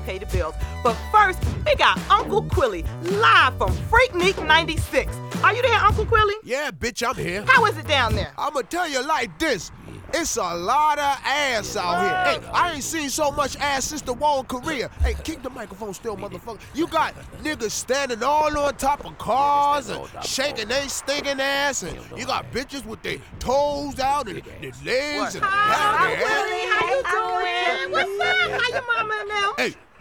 pay the bills. But first, we got Uncle Quilly live from Freaknik 96. Are you there, Uncle Quilly? Yeah, bitch, I'm here. How is it down there? I'ma tell you like this. It's a lot of ass out here. Hey, I ain't seen so much ass since the war in Korea. Hey, keep the microphone still, motherfucker. You got niggas standing all on top of cars and shaking they stinking ass, and you got bitches with their toes out and their legs and Hi, Uncle Quilly. How you doing? What's up? How your mama and them? Hey,